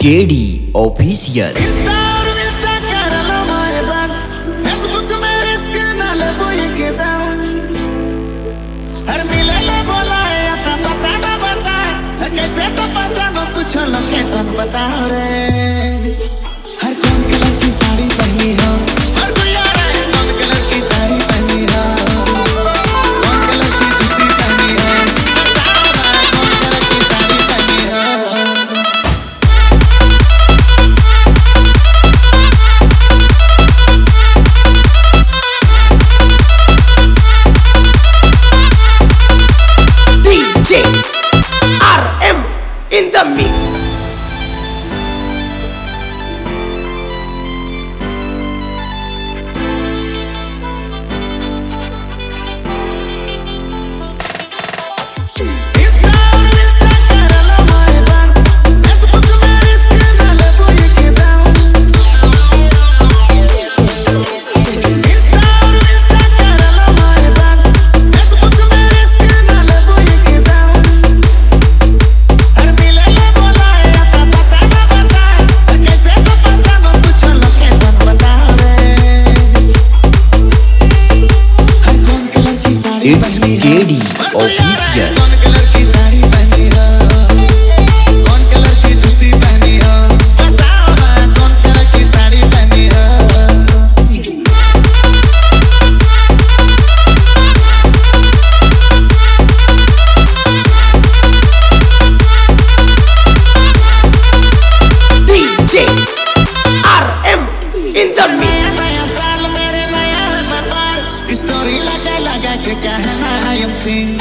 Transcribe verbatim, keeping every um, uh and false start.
KD official. कुछ location बता रे, हर कौन कलर की साड़ी पहनी हो, हर कोई आ रहा है कौन कलर की साड़ी पहनी हो, कौन कलर की जूती पहनी हो, बता रहा है कौन कलर की साड़ी पहनी हो। DJ RM in the mix। It's KD official. कौन कलर की साड़ी पहनी हो, कौन कलर की जूती पहनी हो, बताओ ना कौन कलर की साड़ी पहनी हो। DJ RM in the mix। नया साल मेरे नया व्यापार, स्टोरी लगा लगा के कहना I am single।